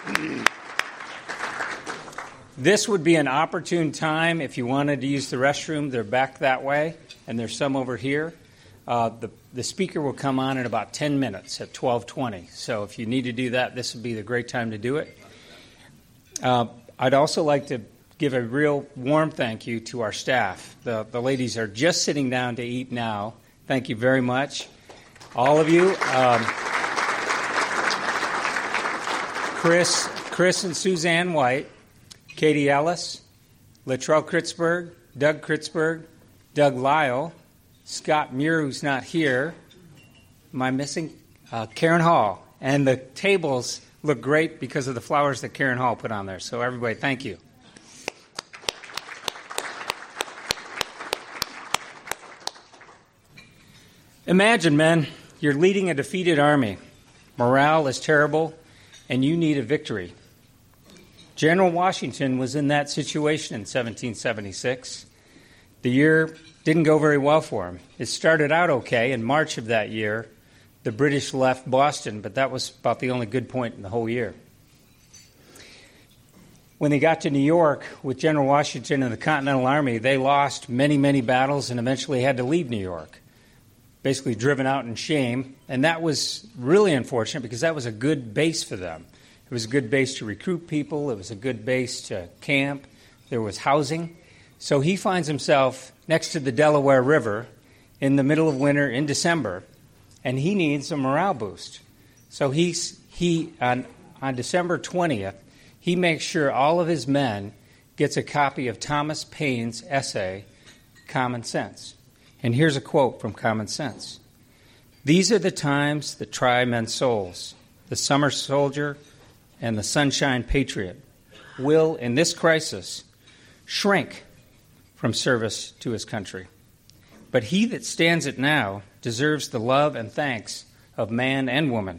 This would be an opportune time if you wanted to use the restroom. They're back that way, and there's some over here. The speaker will come on in about 10 minutes at 12:20. So if you need to do that, this would be the great time to do it. I'd also like to give a real warm thank you to our staff. The ladies are just sitting down to eat now. Thank you very much, all of you. Chris and Suzanne White, Katie Ellis, Latrell Kritzberg, Doug Kritzberg, Doug Lyle, Scott Muir, who's not here. Am I missing? Karen Hall. And the tables look great because of the flowers that Karen Hall put on there. So everybody, thank you. Imagine, men, you're leading a defeated army. Morale is terrible, and you need a victory. General Washington was in that situation in 1776. The year didn't go very well for him. It started out okay. In March of that year, the British left Boston, but that was about the only good point in the whole year. When they got to New York with General Washington and the Continental Army, they lost many, many battles and eventually had to leave New York, basically driven out in shame. And that was really unfortunate because that was a good base for them. It was a good base to recruit people. It was a good base to camp. There was housing. So he finds himself next to the Delaware River in the middle of winter in December, and he needs a morale boost. So on December 20th, he makes sure all of his men gets a copy of Thomas Paine's essay, Common Sense. And here's a quote from Common Sense. "These are the times that try men's souls. The summer soldier and the sunshine patriot will, in this crisis, shrink from service to his country. But he that stands it now deserves the love and thanks of man and woman.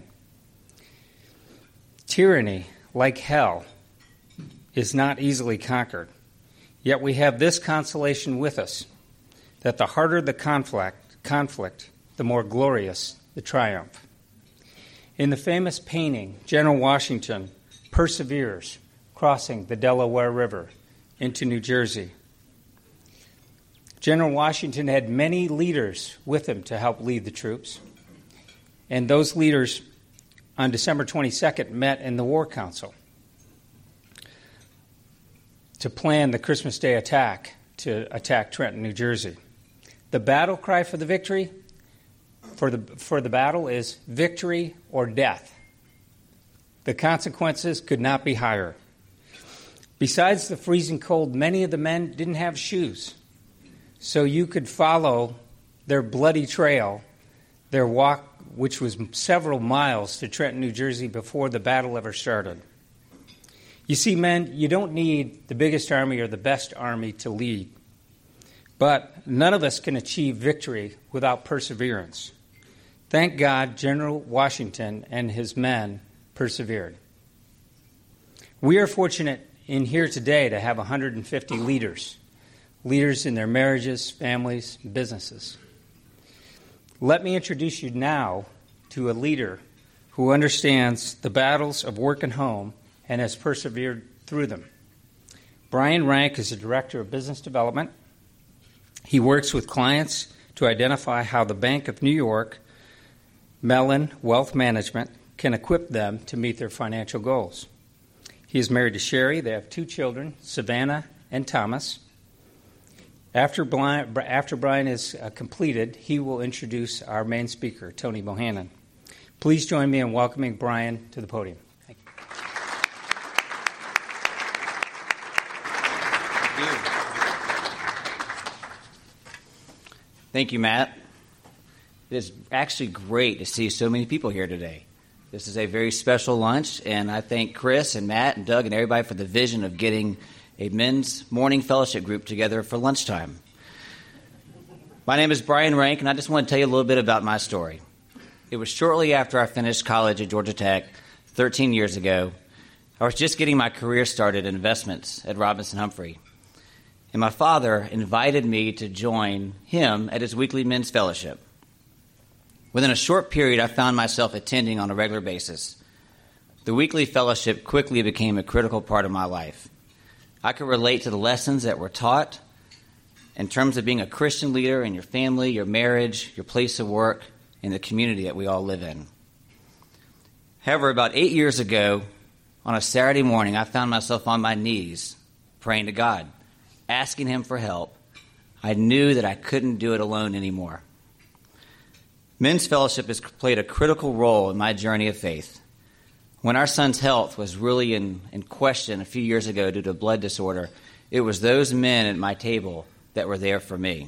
Tyranny, like hell, is not easily conquered. Yet we have this consolation with us, that the harder the conflict, the more glorious the triumph." In the famous painting, General Washington perseveres crossing the Delaware River into New Jersey. General Washington had many leaders with him to help lead the troops, and those leaders on December 22nd met in the War Council to plan the Christmas Day attack to attack Trenton, New Jersey. The battle cry for the victory, for the battle is victory or death. The consequences could not be higher. Besides the freezing cold, many of the men didn't have shoes, so you could follow their bloody trail, their walk, which was several miles to Trenton, New Jersey, before the battle ever started. You see, men, you don't need the biggest army or the best army to lead. But none of us can achieve victory without perseverance. Thank God General Washington and his men persevered. We are fortunate in here today to have 150 leaders in their marriages, families, businesses. Let me introduce you now to a leader who understands the battles of work and home and has persevered through them. Brian Rank is the Director of Business Development. He works with clients to identify how the Bank of New York, Mellon Wealth Management, can equip them to meet their financial goals. He is married to Sherry. They have 2 children, Savannah and Thomas. After Brian is completed, he will introduce our main speaker, Tony Bohannon. Please join me in welcoming Brian to the podium. Thank you. Thank you, Matt. It is actually great to see so many people here today. This is a very special lunch, and I thank Chris and Matt and Doug and everybody for the vision of getting a men's morning fellowship group together for lunchtime. My name is Brian Rank, and I just want to tell you a little bit about my story. It was shortly after I finished college at Georgia Tech 13 years ago. I was just getting my career started in investments at Robinson Humphrey. And my father invited me to join him at his weekly men's fellowship. Within a short period, I found myself attending on a regular basis. The weekly fellowship quickly became a critical part of my life. I could relate to the lessons that were taught in terms of being a Christian leader in your family, your marriage, your place of work, and the community that we all live in. However, about 8 years ago, on a Saturday morning, I found myself on my knees praying to God, asking Him for help. I knew that I couldn't do it alone anymore. Men's fellowship has played a critical role in my journey of faith. When our son's health was really in question a few years ago due to a blood disorder, it was those men at my table that were there for me.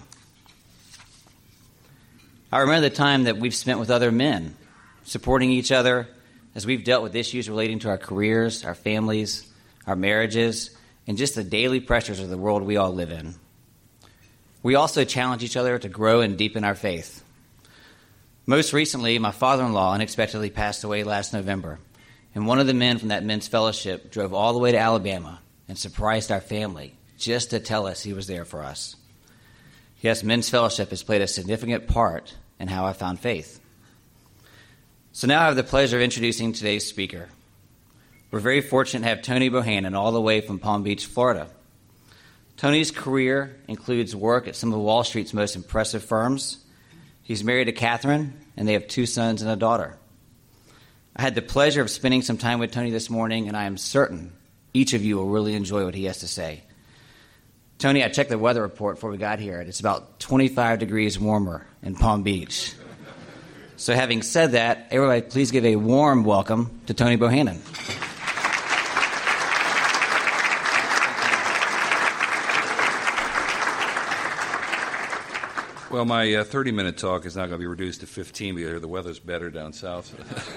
I remember the time that we've spent with other men, supporting each other as we've dealt with issues relating to our careers, our families, our marriages, and just the daily pressures of the world we all live in. We also challenge each other to grow and deepen our faith. Most recently, my father-in-law unexpectedly passed away last November, and one of the men from that men's fellowship drove all the way to Alabama and surprised our family just to tell us he was there for us. Yes, men's fellowship has played a significant part in how I found faith. So now I have the pleasure of introducing today's speaker. We're very fortunate to have Tony Bohannon all the way from Palm Beach, Florida. Tony's career includes work at some of Wall Street's most impressive firms. He's married to Catherine, and they have 2 sons and a daughter. I had the pleasure of spending some time with Tony this morning, and I am certain each of you will really enjoy what he has to say. Tony, I checked the weather report before we got here, and it's about 25 degrees warmer in Palm Beach. So having said that, everybody please give a warm welcome to Tony Bohannon. Well, my 30-minute talk is not going to be reduced to 15 because the weather's better down south.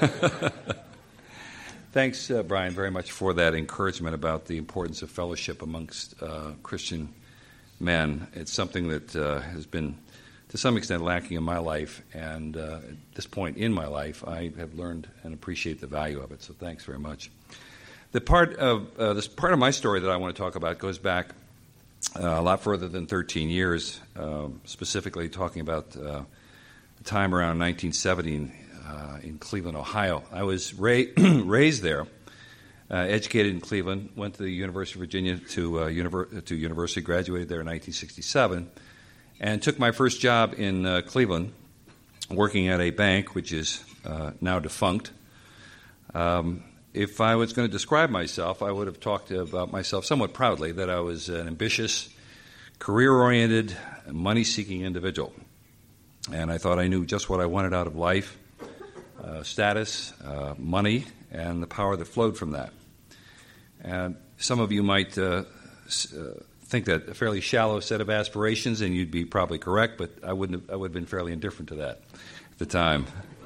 Thanks, Brian, very much for that encouragement about the importance of fellowship amongst Christian men. It's something that has been, to some extent, lacking in my life, and at this point in my life, I have learned and appreciate the value of it, so thanks very much. This part of my story that I want to talk about goes back a lot further than 13 years, specifically talking about the time around 1970 in Cleveland, Ohio. I was raised there, educated in Cleveland, went to the University of Virginia to university, graduated there in 1967, and took my first job in Cleveland, working at a bank which is now defunct. If I was going to describe myself, I would have talked about myself somewhat proudly that I was an ambitious, career-oriented, money-seeking individual. And I thought I knew just what I wanted out of life, status, money, and the power that flowed from that. And some of you might think that a fairly shallow set of aspirations, and you'd be probably correct, but I would have been fairly indifferent to that at the time.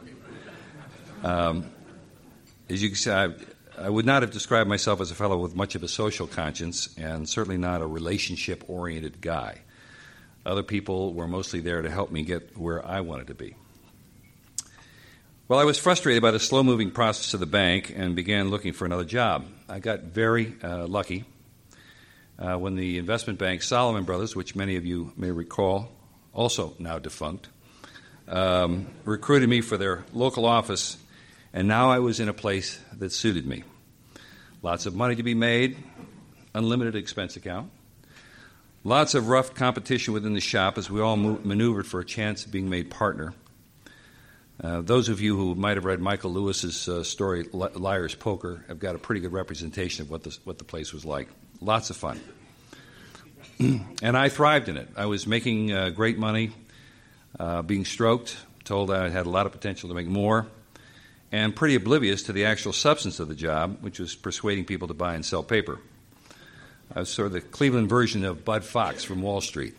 As you can see, I would not have described myself as a fellow with much of a social conscience, and certainly not a relationship-oriented guy. Other people were mostly there to help me get where I wanted to be. Well, I was frustrated by the slow-moving process of the bank and began looking for another job. I got very lucky when the investment bank Solomon Brothers, which many of you may recall, also now defunct, recruited me for their local office. And now I was in a place that suited me. Lots of money to be made, unlimited expense account, lots of rough competition within the shop as we all maneuvered for a chance of being made partner. Those of you who might have read Michael Lewis's story, Liar's Poker, have got a pretty good representation of what the place was like. Lots of fun. And I thrived in it. I was making great money, being stroked, told I had a lot of potential to make more, and pretty oblivious to the actual substance of the job, which was persuading people to buy and sell paper. I was sort of the Cleveland version of Bud Fox from Wall Street.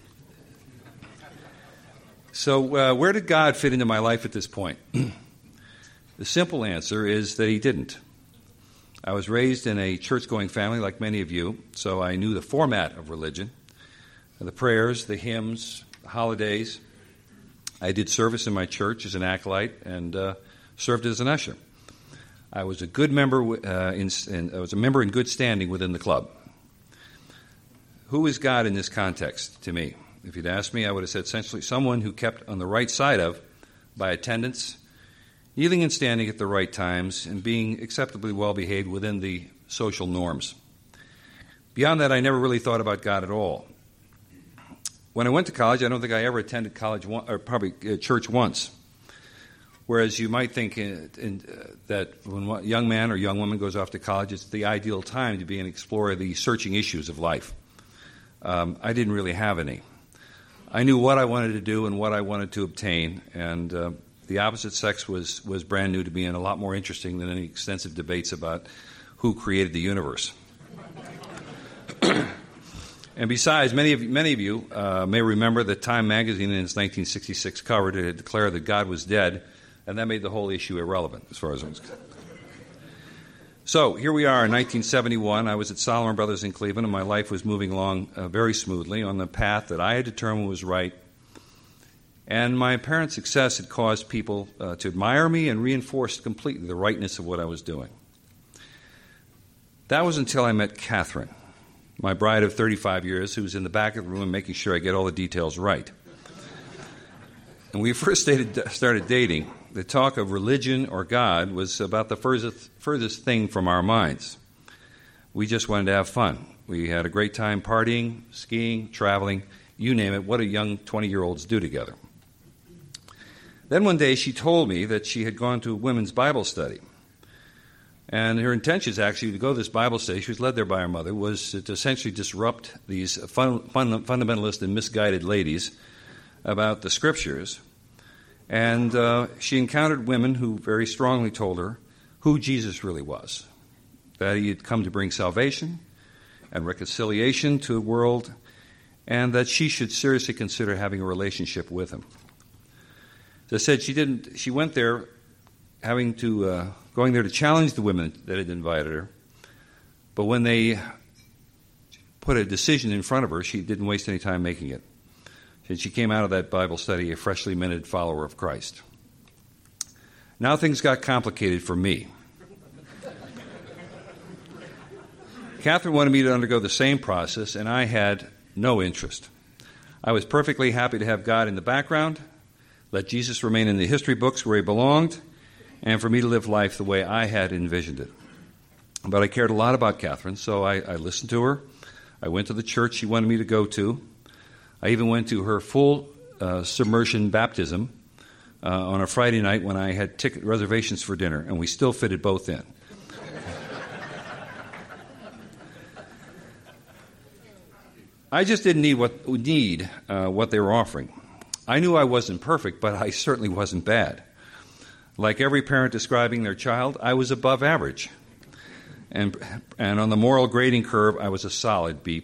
So where did God fit into my life at this point? The simple answer is that He didn't. I was raised in a church-going family like many of you, so I knew the format of religion, the prayers, the hymns, the holidays. I did service in my church as an acolyte and served as an usher. I was a good member. I was a member in good standing within the club. Who is God in this context to me? If you'd asked me, I would have said essentially someone who kept on the right side of by attendance kneeling and standing at the right times, and being acceptably well behaved within the social norms. Beyond that, I never really thought about God at all. When I went to college, I don't think I ever attended church once. Whereas you might think that when a young man or young woman goes off to college, it's the ideal time to be and explore the searching issues of life. I didn't really have any. I knew what I wanted to do and what I wanted to obtain, and the opposite sex was brand new to me and a lot more interesting than any extensive debates about who created the universe. And besides, many of you may remember that Time magazine in its 1966 cover had declared that God was dead, and that made the whole issue irrelevant as far as I was concerned. So here we are in 1971. I was at Solomon Brothers in Cleveland, and my life was moving along very smoothly on the path that I had determined was right. And my apparent success had caused people to admire me and reinforced completely the rightness of what I was doing. That was until I met Catherine, my bride of 35 years, who was in the back of the room making sure I get all the details right. And when we first started dating, the talk of religion or God was about the furthest thing from our minds. We just wanted to have fun. We had a great time partying, skiing, traveling, you name it, what do young 20-year-olds do together. Then one day she told me that she had gone to a women's Bible study. And her intentions actually to go to this Bible study, she was led there by her mother, was to essentially disrupt these fundamentalist and misguided ladies about the Scriptures. And she encountered women who very strongly told her who Jesus really was, that he had come to bring salvation and reconciliation to the world, and that she should seriously consider having a relationship with him. As I said, she went there going there to challenge the women that had invited her, but when they put a decision in front of her, she didn't waste any time making it. And she came out of that Bible study a freshly minted follower of Christ. Now things got complicated for me. Catherine wanted me to undergo the same process, and I had no interest. I was perfectly happy to have God in the background, let Jesus remain in the history books where he belonged, and for me to live life the way I had envisioned it. But I cared a lot about Catherine, so I listened to her. I went to the church she wanted me to go to. I even went to her full submersion baptism on a Friday night when I had ticket reservations for dinner, and we still fitted both in. I just didn't need what they were offering. I knew I wasn't perfect, but I certainly wasn't bad. Like every parent describing their child, I was above average. And on the moral grading curve, I was a solid B+.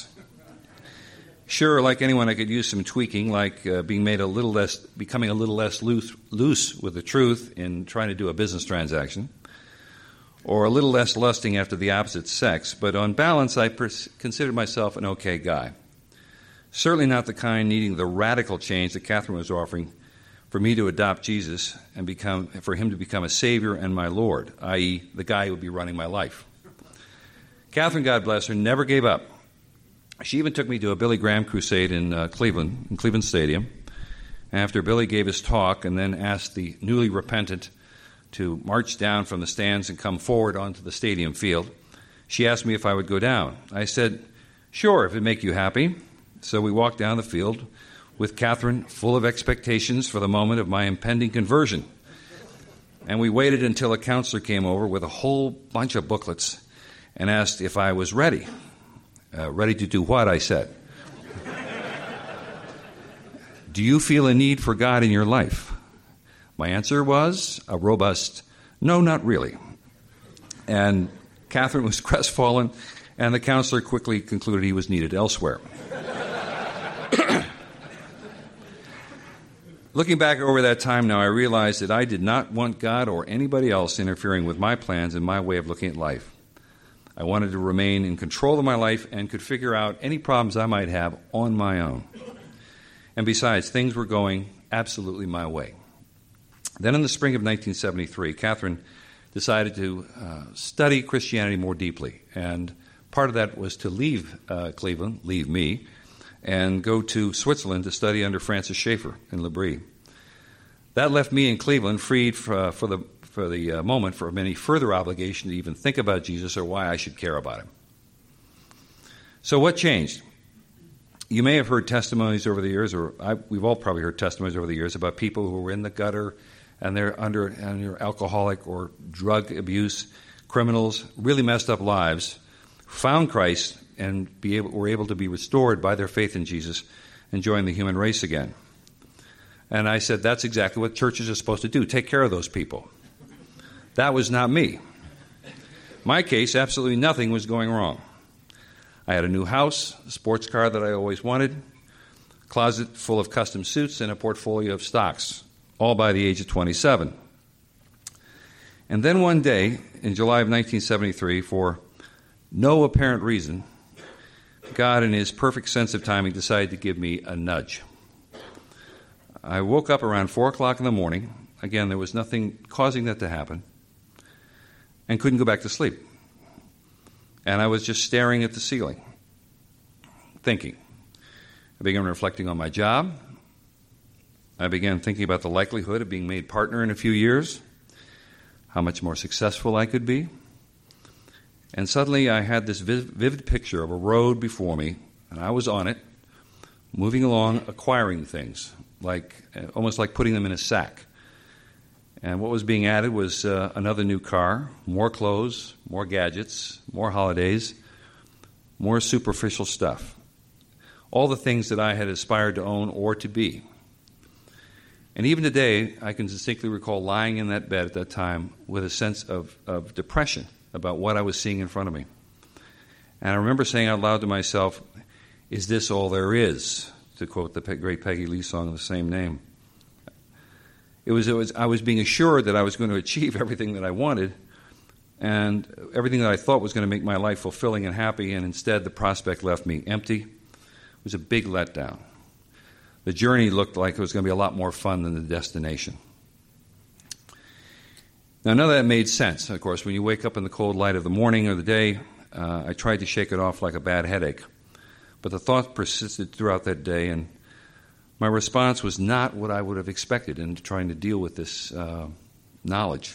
Sure, like anyone, I could use some tweaking, like becoming a little less loose with the truth in trying to do a business transaction, or a little less lusting after the opposite sex. But on balance, I considered myself an okay guy. Certainly not the kind needing the radical change that Catherine was offering for me to adopt Jesus and for him to become a Savior and my Lord, i.e., the guy who would be running my life. Catherine, God bless her, never gave up. She even took me to a Billy Graham crusade in Cleveland Stadium. After Billy gave his talk and then asked the newly repentant to march down from the stands and come forward onto the stadium field, she asked me if I would go down. I said, sure, if it'd make you happy. So we walked down the field with Catherine full of expectations for the moment of my impending conversion. And we waited until a counselor came over with a whole bunch of booklets and asked if I was ready. Ready to do what, I said. Do you feel a need for God in your life? My answer was a robust, no, not really. And Catherine was crestfallen, and the counselor quickly concluded he was needed elsewhere. Looking back over that time now, I realized that I did not want God or anybody else interfering with my plans and my way of looking at life. I wanted to remain in control of my life and could figure out any problems I might have on my own. And besides, things were going absolutely my way. Then in the spring of 1973, Catherine decided to study Christianity more deeply. And part of that was to leave Cleveland, leave me, and go to Switzerland to study under Francis Schaeffer in L'Abri. That left me in Cleveland freed for the moment from any further obligation to even think about Jesus or why I should care about him. So what changed? You may have heard testimonies over the years, we've all probably heard testimonies over the years about people who were in the gutter and they're under alcoholic or drug abuse, criminals, really messed up lives, found Christ and were able to be restored by their faith in Jesus and join the human race again. And I said, that's exactly what churches are supposed to do, take care of those people. That was not me. My case, absolutely nothing was going wrong. I had a new house, a sports car that I always wanted, a closet full of custom suits, and a portfolio of stocks, all by the age of 27. And then one day, in July of 1973, for no apparent reason, God, in his perfect sense of timing, decided to give me a nudge. I woke up around 4 o'clock in the morning. Again, there was nothing causing that to happen, and couldn't go back to sleep. And I was just staring at the ceiling, thinking. I began reflecting on my job. I began thinking about the likelihood of being made partner in a few years, how much more successful I could be. And suddenly I had this vivid picture of a road before me, and I was on it, moving along, acquiring things, almost like putting them in a sack. And what was being added was another new car, more clothes, more gadgets, more holidays, more superficial stuff. All the things that I had aspired to own or to be. And even today, I can distinctly recall lying in that bed at that time with a sense of depression about what I was seeing in front of me. And I remember saying out loud to myself, "Is this all there is?" to quote the great Peggy Lee song of the same name. I was being assured that I was going to achieve everything that I wanted and everything that I thought was going to make my life fulfilling and happy, and instead the prospect left me empty. It was a big letdown. The journey looked like it was going to be a lot more fun than the destination. Now, none of that made sense. Of course, when you wake up in the cold light of the morning or the day, I tried to shake it off like a bad headache. But the thought persisted throughout that day, and my response was not what I would have expected in trying to deal with this knowledge.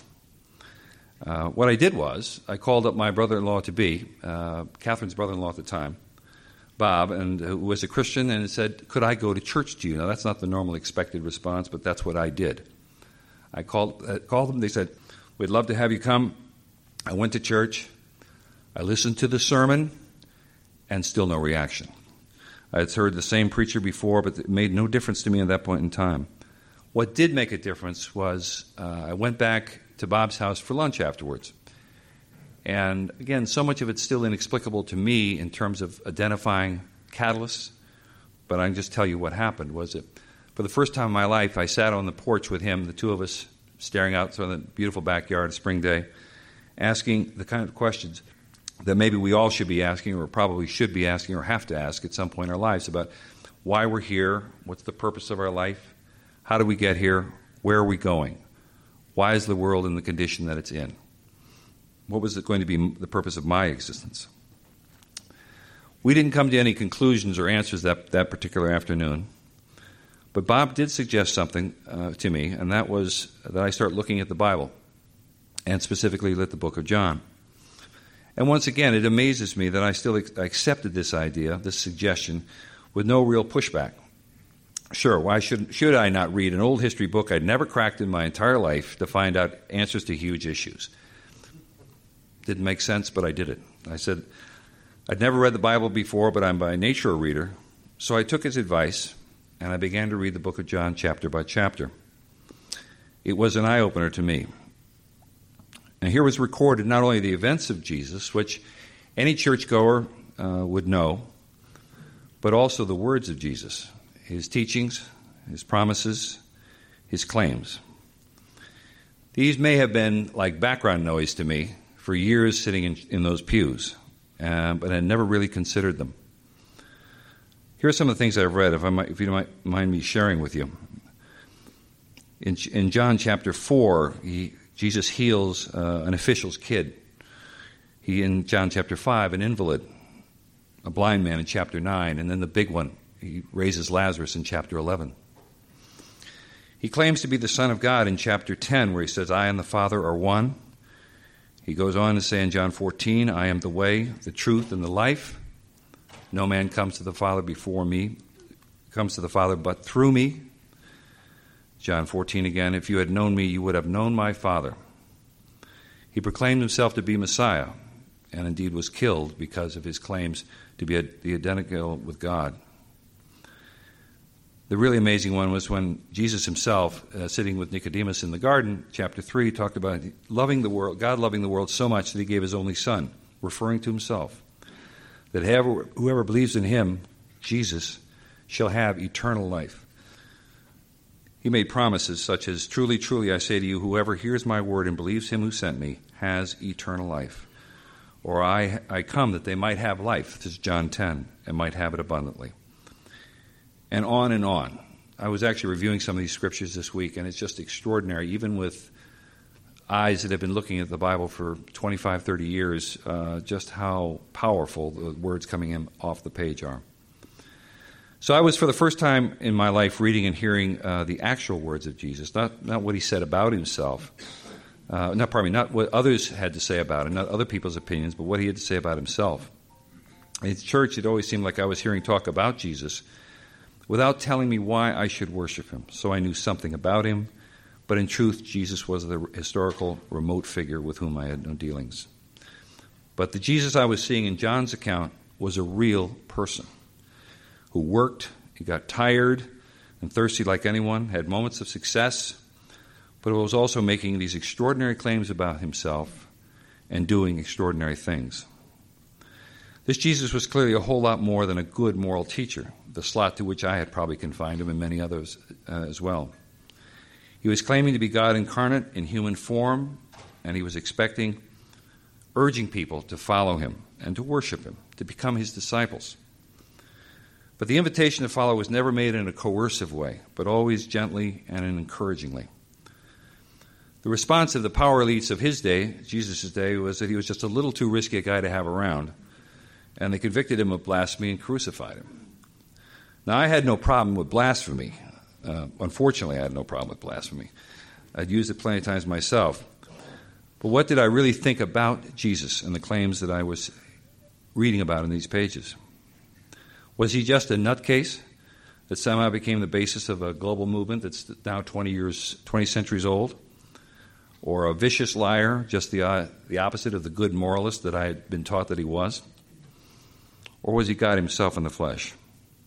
What I did was, I called up my brother-in-law-to-be, Catherine's brother-in-law at the time, Bob, and who was a Christian, and said, "Could I go to church to you?" Now, that's not the normal expected response, but that's what I did. I called them. They said, "We'd love to have you come." I went to church. I listened to the sermon, and still no reaction. I had heard the same preacher before, but it made no difference to me at that point in time. What did make a difference was I went back to Bob's house for lunch afterwards. And again, so much of it's still inexplicable to me in terms of identifying catalysts, but I can just tell you what happened. Was it for the first time in my life, I sat on the porch with him, the two of us, staring out on the beautiful backyard, a spring day, asking the kind of questions that maybe we all should be asking, or probably should be asking, or have to ask at some point in our lives about why we're here, what's the purpose of our life, how do we get here, where are we going, why is the world in the condition that it's in, what was it going to be the purpose of my existence. We didn't come to any conclusions or answers that particular afternoon, but Bob did suggest something to me, and that was that I start looking at the Bible, and specifically at the book of John. And once again, it amazes me that I still accepted this idea, this suggestion, with no real pushback. Sure, why should I not read an old history book I'd never cracked in my entire life to find out answers to huge issues? Didn't make sense, but I did it. I said, I'd never read the Bible before, but I'm by nature a reader. So I took his advice, and I began to read the book of John chapter by chapter. It was an eye-opener to me. And here was recorded not only the events of Jesus, which any churchgoer would know, but also the words of Jesus, his teachings, his promises, his claims. These may have been like background noise to me for years sitting in those pews, but I never really considered them. Here are some of the things I've read, if you don't mind me sharing with you. In John chapter 4, Jesus heals an official's kid. In John chapter 5, an invalid, a blind man in chapter 9, and then the big one, he raises Lazarus in chapter 11. He claims to be the Son of God in chapter 10, where he says, I and the Father are one. He goes on to say in John 14, I am the way, the truth, and the life. No man comes to the Father but through me. John 14 again, if you had known me, you would have known my Father. He proclaimed himself to be Messiah, and indeed was killed because of his claims to be the identical with God. The really amazing one was when Jesus himself, sitting with Nicodemus in the garden, chapter 3, talked about loving the world, God loving the world so much that he gave his only Son, referring to himself, that whoever believes in him, Jesus, shall have eternal life. He made promises such as, truly, truly, I say to you, whoever hears my word and believes him who sent me has eternal life. Or I come that they might have life, this is John 10, and might have it abundantly. And on and on. I was actually reviewing some of these scriptures this week, and it's just extraordinary, even with eyes that have been looking at the Bible for 25, 30 years, just how powerful the words coming in off the page are. So I was, for the first time in my life, reading and hearing the actual words of Jesus, not what he said about himself, not what others had to say about him, not other people's opinions, but what he had to say about himself. In church, it always seemed like I was hearing talk about Jesus without telling me why I should worship him. So I knew something about him, but in truth, Jesus was the historical remote figure with whom I had no dealings. But the Jesus I was seeing in John's account was a real person who worked, he got tired and thirsty like anyone, had moments of success, but was also making these extraordinary claims about himself and doing extraordinary things. This Jesus was clearly a whole lot more than a good moral teacher, the slot to which I had probably confined him and many others as well. He was claiming to be God incarnate in human form, and he was urging people to follow him and to worship him, to become his disciples. But the invitation to follow was never made in a coercive way, but always gently and encouragingly. The response of the power elites of his day, Jesus' day, was that he was just a little too risky a guy to have around, and they convicted him of blasphemy and crucified him. Now, I had no problem with blasphemy. Unfortunately, I had no problem with blasphemy. I'd used it plenty of times myself. But what did I really think about Jesus and the claims that I was reading about in these pages? Was he just a nutcase that somehow became the basis of a global movement that's now 20 centuries old? Or a vicious liar, just the opposite of the good moralist that I had been taught that he was? Or was he God himself in the flesh?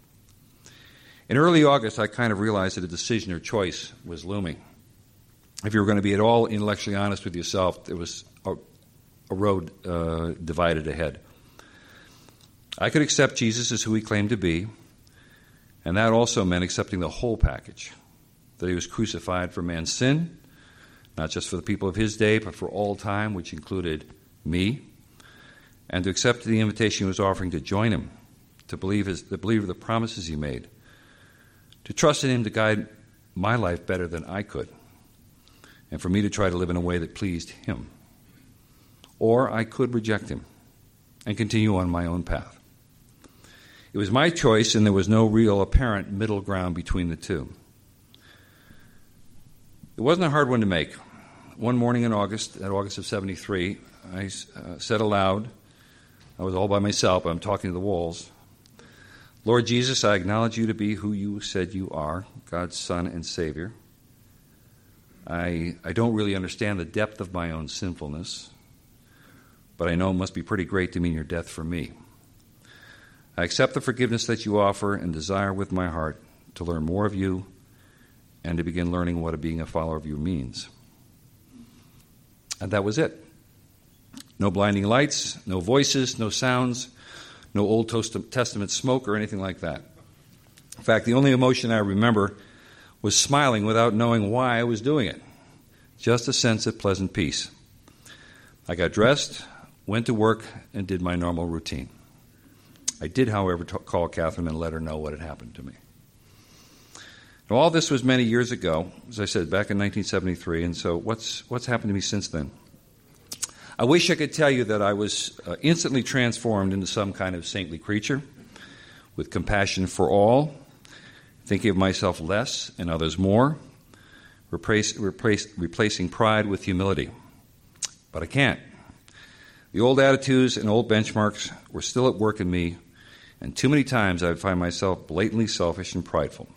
In early August, I kind of realized that a decision or choice was looming. If you were going to be at all intellectually honest with yourself, there was a road divided ahead. I could accept Jesus as who he claimed to be, and that also meant accepting the whole package, that he was crucified for man's sin, not just for the people of his day, but for all time, which included me, and to accept the invitation he was offering to join him, to believe the promises he made, to trust in him to guide my life better than I could, and for me to try to live in a way that pleased him. Or I could reject him and continue on my own path. It was my choice, and there was no real apparent middle ground between the two. It wasn't a hard one to make. One morning in August of 73, I said aloud, I was all by myself, but I'm talking to the walls, Lord Jesus, I acknowledge you to be who you said you are, God's Son and Savior. I don't really understand the depth of my own sinfulness, but I know it must be pretty great to mean your death for me. I accept the forgiveness that you offer and desire with my heart to learn more of you and to begin learning what being a follower of you means. And that was it. No blinding lights, no voices, no sounds, no Old Testament smoke or anything like that. In fact, the only emotion I remember was smiling without knowing why I was doing it. Just a sense of pleasant peace. I got dressed, went to work, and did my normal routine. I did, however, call Catherine and let her know what had happened to me. Now, all this was many years ago, as I said, back in 1973, and so what's happened to me since then? I wish I could tell you that I was instantly transformed into some kind of saintly creature with compassion for all, thinking of myself less and others more, replacing pride with humility. But I can't. The old attitudes and old benchmarks were still at work in me, and too many times I would find myself blatantly selfish and prideful.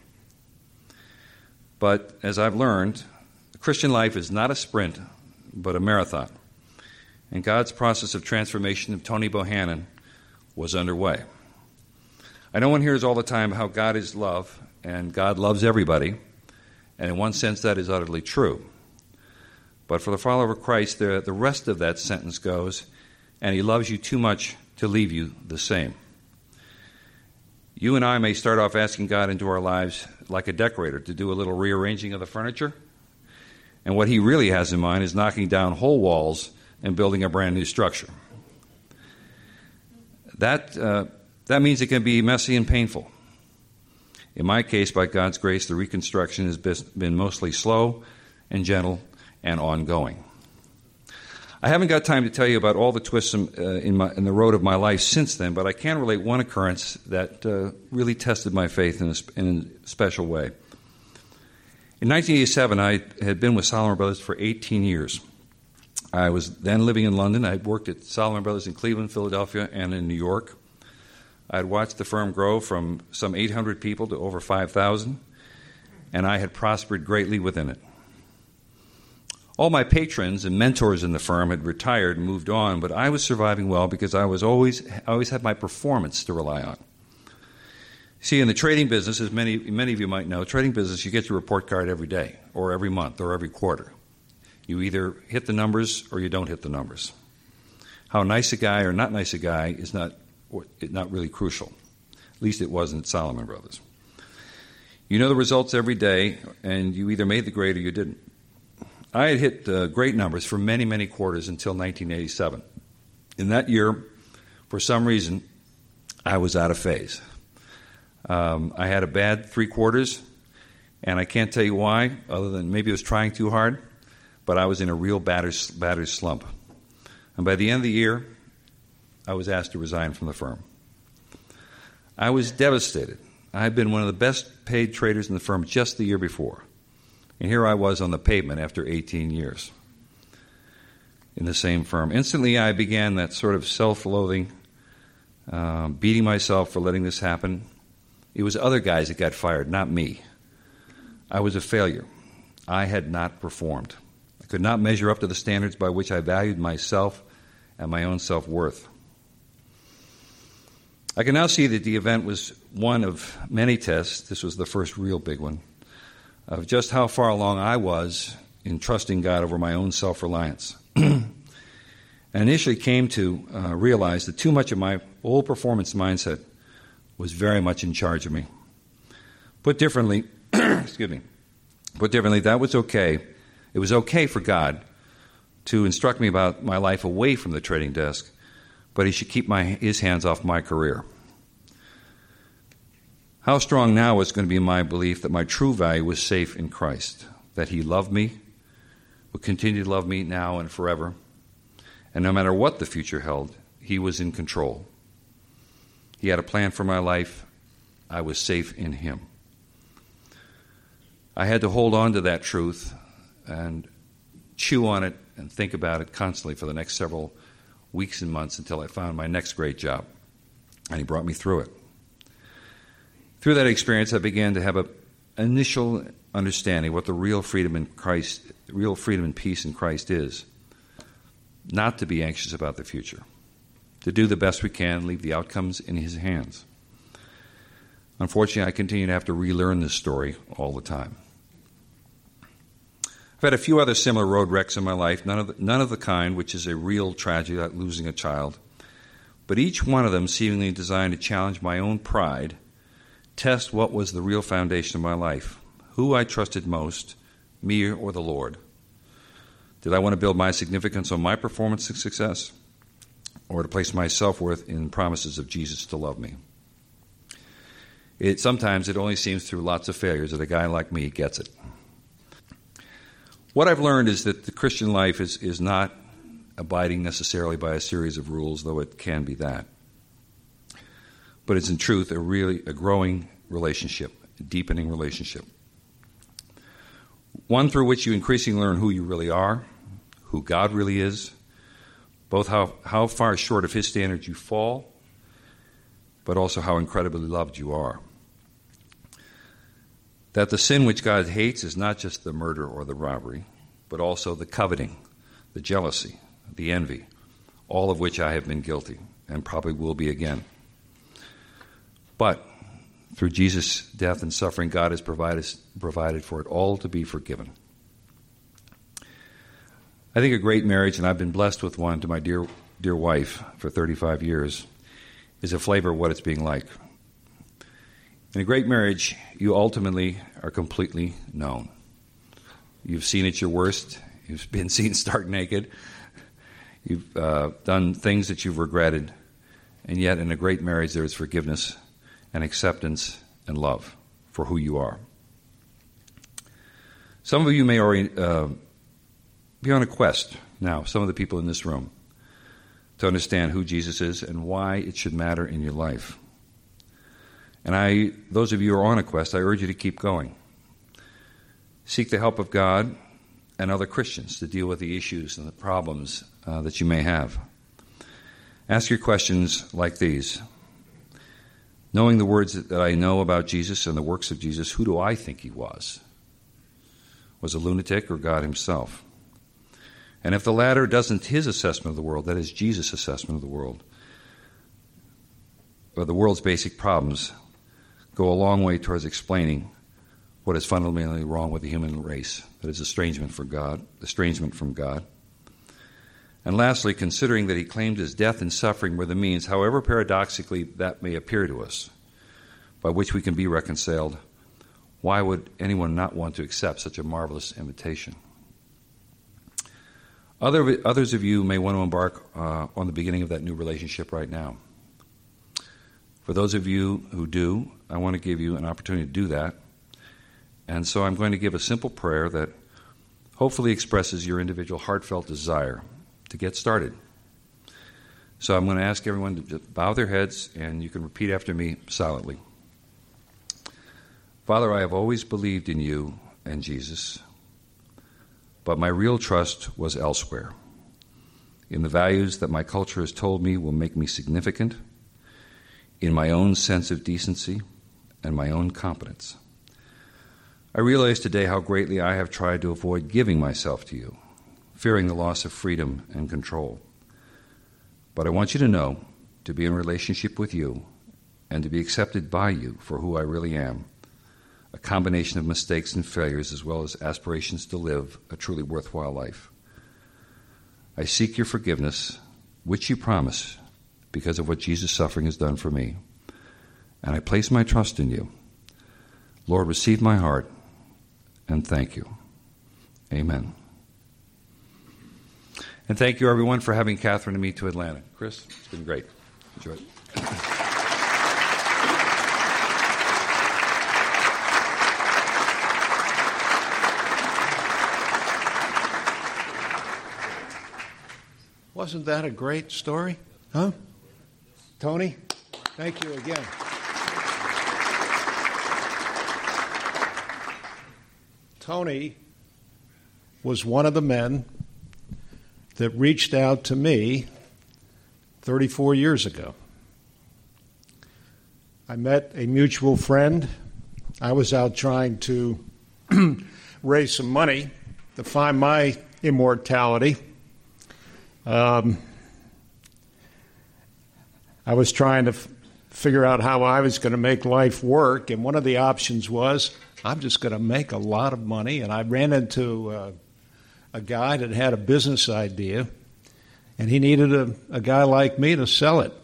But as I've learned, the Christian life is not a sprint, but a marathon. And God's process of transformation of Tony Bohannon was underway. I know one hears all the time how God is love, and God loves everybody, and in one sense that is utterly true. But for the follower of Christ, the rest of that sentence goes, and he loves you too much to leave you the same. You and I may start off asking God into our lives like a decorator to do a little rearranging of the furniture, and what he really has in mind is knocking down whole walls and building a brand new structure. That means it can be messy and painful. In my case, by God's grace, the reconstruction has been mostly slow and gentle and ongoing. I haven't got time to tell you about all the twists in the road of my life since then, but I can relate one occurrence that really tested my faith in a special way. In 1987, I had been with Solomon Brothers for 18 years. I was then living in London. I had worked at Solomon Brothers in Cleveland, Philadelphia, and in New York. I had watched the firm grow from some 800 people to over 5,000, and I had prospered greatly within it. All my patrons and mentors in the firm had retired and moved on, but I was surviving well because I always had my performance to rely on. See, in the trading business, as many of you might know, trading business, you get your report card every day or every month or every quarter. You either hit the numbers or you don't hit the numbers. How nice a guy or not nice a guy is not really crucial. At least it wasn't at Solomon Brothers. You know the results every day, and you either made the grade or you didn't. I had hit great numbers for many, many quarters until 1987. In that year, for some reason, I was out of phase. I had a bad 3 quarters, and I can't tell you why, other than maybe I was trying too hard, but I was in a real battered slump. And by the end of the year, I was asked to resign from the firm. I was devastated. I had been one of the best paid traders in the firm just the year before. And here I was on the pavement after 18 years in the same firm. Instantly, I began that sort of self-loathing, beating myself for letting this happen. It was other guys that got fired, not me. I was a failure. I had not performed. I could not measure up to the standards by which I valued myself and my own self-worth. I can now see that the event was one of many tests. This was the first real big one, of just how far along I was in trusting God over my own self-reliance. And initially came to realize that too much of my old performance mindset was very much in charge of me. Put differently, that was okay. It was okay for God to instruct me about my life away from the trading desk, but he should keep his hands off my career. How strong now was going to be my belief that my true value was safe in Christ, that he loved me, would continue to love me now and forever, and no matter what the future held, he was in control. He had a plan for my life. I was safe in him. I had to hold on to that truth and chew on it and think about it constantly for the next several weeks and months until I found my next great job. And he brought me through it. Through that experience, I began to have an initial understanding of what the real freedom and peace in Christ is. Not to be anxious about the future. To do the best we can, leave the outcomes in his hands. Unfortunately, I continue to have to relearn this story all the time. I've had a few other similar road wrecks in my life, none of the kind which is a real tragedy like losing a child, but each one of them seemingly designed to challenge my own pride, test what was the real foundation of my life, who I trusted most, me or the Lord. Did I want to build my significance on my performance and success, or to place my self-worth in promises of Jesus to love me? Sometimes it only seems through lots of failures that a guy like me gets it. What I've learned is that the Christian life is not abiding necessarily by a series of rules, though it can be that. But it's in truth a growing relationship, a deepening relationship. one through which you increasingly learn who you really are, who God really is, both how far short of his standards you fall, but also how incredibly loved you are. That the sin which God hates is not just the murder or the robbery, but also the coveting, the jealousy, the envy, all of which I have been guilty and probably will be again. But through Jesus' death and suffering, God has provided for it all to be forgiven. I think a great marriage, and I've been blessed with one to my dear wife for 35 years, is a flavor of what it's being like. In a great marriage, you ultimately are completely known. You've seen at your worst. You've been seen stark naked. You've done things that you've regretted. And yet, in a great marriage, there is forgiveness and acceptance and love for who you are. Some of you may already be on a quest now, some of the people in this room, to understand who Jesus is and why it should matter in your life. And those of you who are on a quest, I urge you to keep going. Seek the help of God and other Christians to deal with the issues and the problems that you may have. Ask your questions like these. Knowing the words that I know about Jesus and the works of Jesus, who do I think he was? Was a lunatic or God himself? And if the latter doesn't his assessment of the world, that is Jesus' assessment of the world, or the world's basic problems, go a long way towards explaining what is fundamentally wrong with the human race, that is estrangement from God. And lastly, considering that he claimed his death and suffering were the means, however paradoxically that may appear to us, by which we can be reconciled, why would anyone not want to accept such a marvelous invitation? Others of you may want to embark on the beginning of that new relationship right now. For those of you who do, I want to give you an opportunity to do that. And so I'm going to give a simple prayer that hopefully expresses your individual heartfelt desire to get started. So I'm going to ask everyone to bow their heads, and you can repeat after me silently. Father, I have always believed in you and Jesus, but my real trust was elsewhere, in the values that my culture has told me will make me significant, in my own sense of decency and my own competence. I realize today how greatly I have tried to avoid giving myself to you, fearing the loss of freedom and control. But I want you to know, to be in relationship with you and to be accepted by you for who I really am, a combination of mistakes and failures as well as aspirations to live a truly worthwhile life. I seek your forgiveness, which you promise, because of what Jesus' suffering has done for me. And I place my trust in you. Lord, receive my heart, and thank you. Amen. And thank you, everyone, for having Catherine and me to Atlanta. Chris, it's been great. Enjoy it. Wasn't that a great story? Huh? Tony, thank you again. Tony was one of the men that reached out to me 34 years ago. I met a mutual friend. I was out trying to raise some money to find my immortality. I was trying to figure out how I was going to make life work, and one of the options was I'm just going to make a lot of money. And I ran into a guy that had a business idea, and he needed a guy like me to sell it.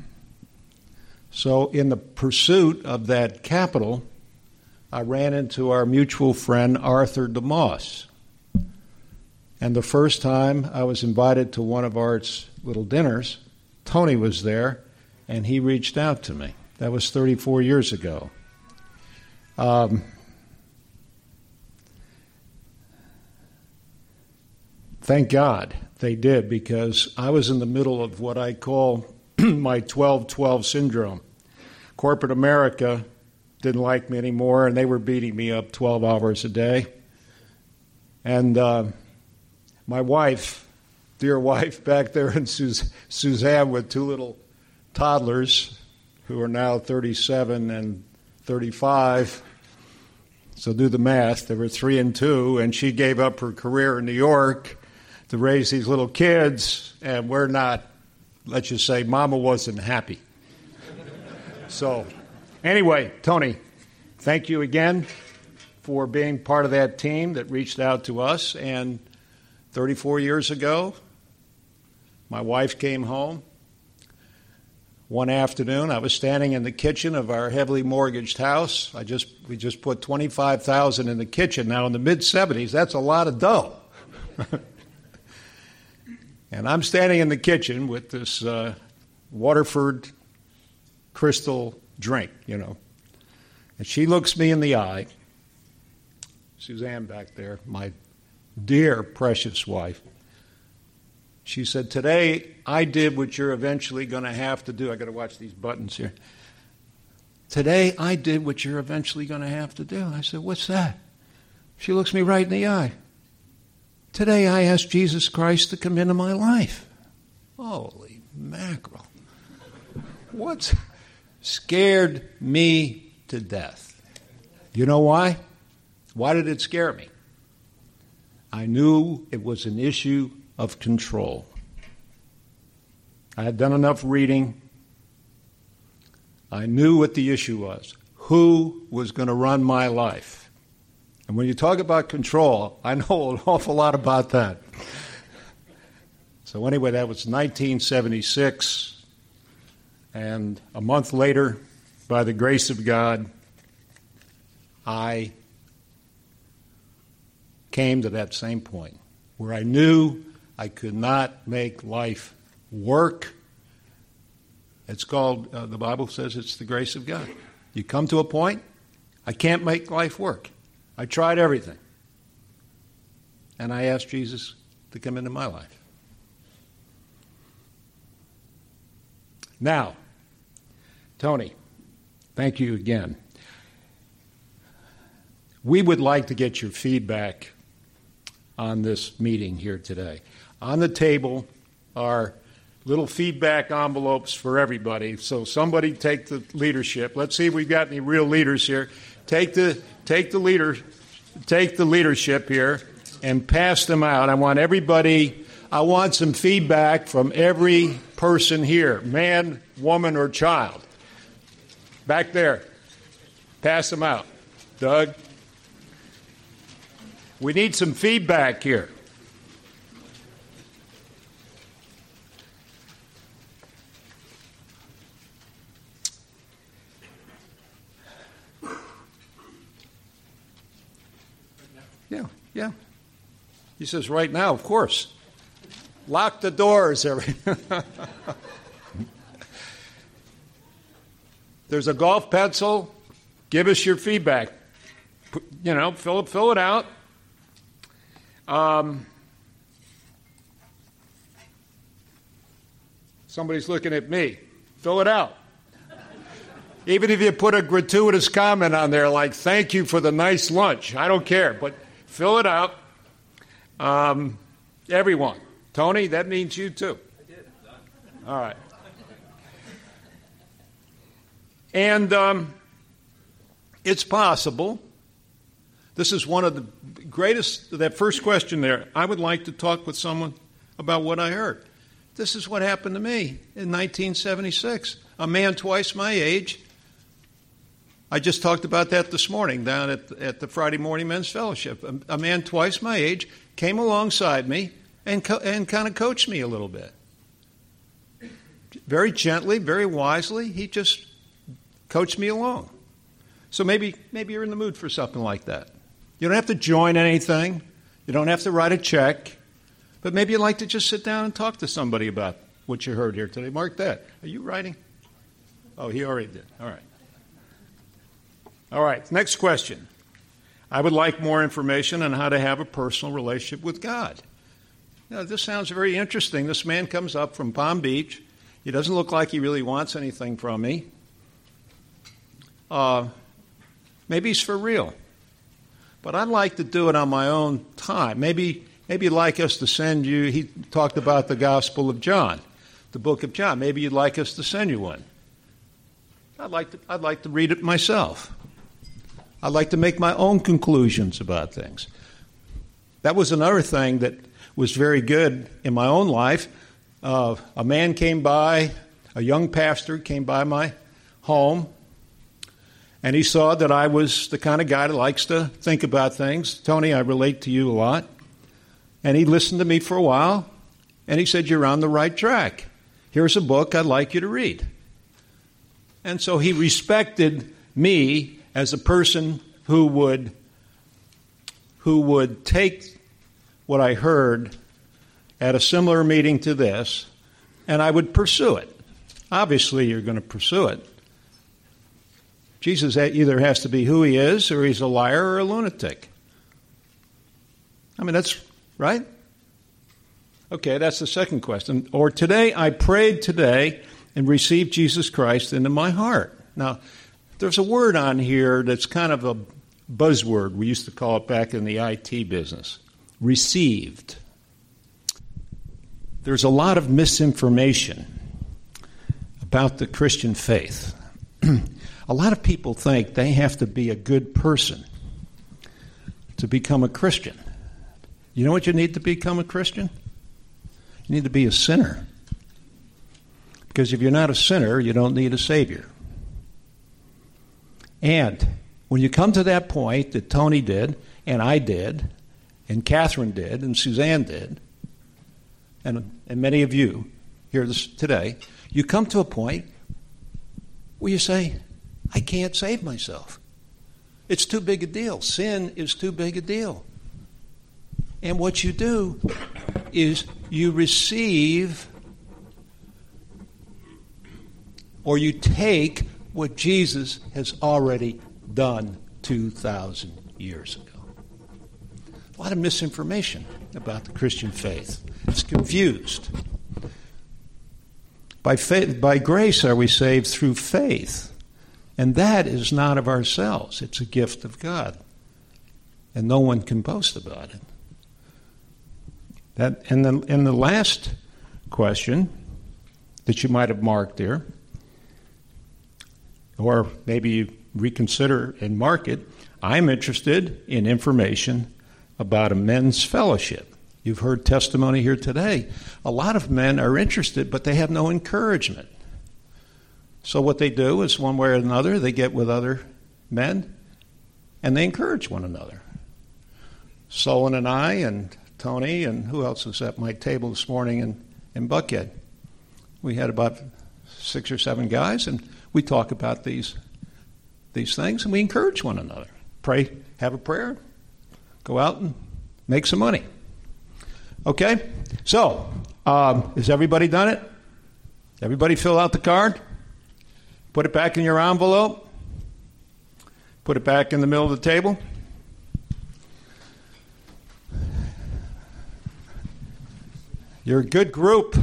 So in the pursuit of that capital, I ran into our mutual friend Arthur DeMoss. And the first time I was invited to one of Art's little dinners, Tony was there, and he reached out to me. That was 34 years ago. Thank God they did, because I was in the middle of what I call my 12-12 syndrome. Corporate America didn't like me anymore, and they were beating me up 12 hours a day. And my wife, dear wife, back there in Suzanne with two little toddlers who are now 37 and 35. So do the math. They were 3 and 2, and she gave up her career in New York to raise these little kids, and we're not, let's just say, Mama wasn't happy. So anyway, Tony, thank you again for being part of that team that reached out to us. And 34 years ago, my wife came home. One afternoon, I was standing in the kitchen of our heavily mortgaged house. We just put $25,000 in the kitchen. Now, in the mid-'70s, that's a lot of dough. And I'm standing in the kitchen with this Waterford crystal drink, And she looks me in the eye. Suzanne back there, my dear, precious wife. She said, "Today I did what you're eventually going to have to do." I got to watch these buttons here. "Today I did what you're eventually going to have to do." I said, "What's that?" She looks me right in the eye. "Today I asked Jesus Christ to come into my life." Holy mackerel. What scared me to death? You know why? Why did it scare me? I knew it was an issue of control. I had done enough reading. I knew what the issue was. Who was going to run my life? And when you talk about control, I know an awful lot about that. So anyway, that was 1976. And a month later, by the grace of God, I came to that same point where I knew I could not make life work. It's called, the Bible says it's the grace of God. You come to a point, I can't make life work. I tried everything. And I asked Jesus to come into my life. Now, Tony, thank you again. We would like to get your feedback on this meeting here today. On the table are little feedback envelopes for everybody. So somebody take the leadership. Let's see if we've got any real leaders here. Take the leadership here and pass them out. I want some feedback from every person here, man, woman, or child. Back there. Pass them out. Doug. We need some feedback here. Yeah. He says, right now, of course. Lock the doors. There's a golf pencil. Give us your feedback. Fill it out. Somebody's looking at me. Fill it out. Even if you put a gratuitous comment on there like, "Thank you for the nice lunch," I don't care, but fill it out. Everyone. Tony, that means you too. I did. All right. And it's possible. This is one of the greatest, that first question there. I would like to talk with someone about what I heard. This is what happened to me in 1976. A man twice my age. I just talked about that this morning down at the Friday Morning Men's Fellowship. A man twice my age came alongside me and kind of coached me a little bit. Very gently, very wisely, he just coached me along. So maybe you're in the mood for something like that. You don't have to join anything. You don't have to write a check. But maybe you'd like to just sit down and talk to somebody about what you heard here today. Mark that. Are you writing? Oh, he already did. All right. All right, next question. I would like more information on how to have a personal relationship with God. Now, this sounds very interesting. This man comes up from Palm Beach. He doesn't look like he really wants anything from me. Maybe he's for real. but I'd like to do it on my own time. Maybe you'd like us to send you, he talked about the Gospel of John, the book of John. Maybe you'd like us to send you one. I'd like to read it myself. I'd like to make my own conclusions about things. That was another thing that was very good in my own life. A man came by, a young pastor came by my home, and he saw that I was the kind of guy that likes to think about things. Tony, I relate to you a lot. And he listened to me for a while, and he said, "You're on the right track. Here's a book I'd like you to read." And so he respected me as a person who would take what I heard at a similar meeting to this, and I would pursue it. Obviously, you're going to pursue it. Jesus either has to be who he is, or he's a liar or a lunatic. I mean, that's right. Okay, that's the second question. Or today, I prayed today and received Jesus Christ into my heart. Now, there's a word on here that's kind of a buzzword. We used to call it back in the IT business. Received. There's a lot of misinformation about the Christian faith. A lot of people think they have to be a good person to become a Christian. You know what you need to become a Christian? You need to be a sinner. Because if you're not a sinner, you don't need a Savior. And when you come to that point that Tony did, and I did, and Catherine did, and Suzanne did, and many of you here today, you come to a point where you say, I can't save myself. It's too big a deal. Sin is too big a deal. And what you do is you receive or you take what Jesus has already done 2,000 years ago. A lot of misinformation about the Christian faith. It's confused. By grace are we saved through faith. And that is not of ourselves. It's a gift of God. And no one can boast about it. And the last question that you might have marked there, or maybe you reconsider and mark it, I'm interested in information about a men's fellowship. You've heard testimony here today. A lot of men are interested, but they have no encouragement. So what they do is, one way or another, they get with other men, and they encourage one another. Solon and I and Tony and who else was at my table this morning in Buckhead. We had about 6 or 7 guys, and we talk about these things, and we encourage one another. Pray, have a prayer, go out and make some money. Okay? So, has everybody done it? Everybody fill out the card? Put it back in your envelope? Put it back in the middle of the table? You're a good group.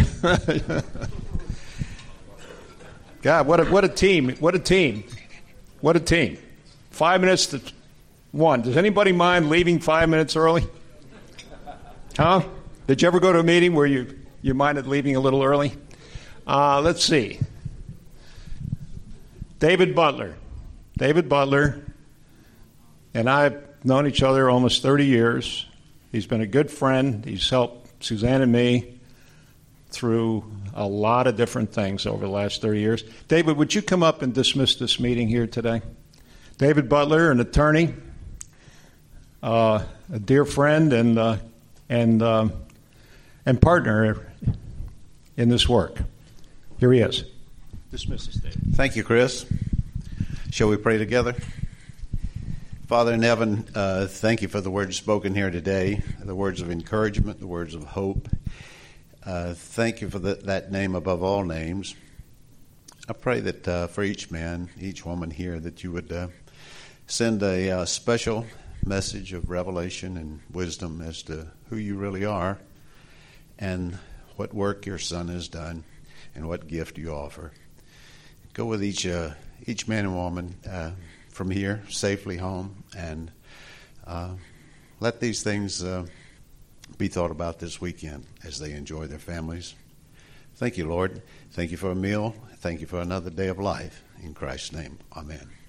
God, what a team. What a team. What a team. 5 minutes to 1. Does anybody mind leaving 5 minutes early? Huh? Did you ever go to a meeting where you minded leaving a little early? Let's see. David Butler. David Butler and I have known each other almost 30 years. He's been a good friend. He's helped Suzanne and me through a lot of different things over the last 30 years. David, would you come up and dismiss this meeting here today? David Butler, an attorney, a dear friend and partner in this work. Here he is. Dismiss us, David. Thank you, Chris. Shall we pray together? Father in heaven, thank you for the words spoken here today, the words of encouragement, the words of hope. Thank you for that name above all names. I pray that for each man, each woman here, that you would send a special message of revelation and wisdom as to who you really are and what work your Son has done and what gift you offer. Go with each man and woman from here safely home, and Let these things be thought about this weekend as they enjoy their families. Thank you, Lord. Thank you for a meal. Thank you for another day of life. In Christ's name, amen.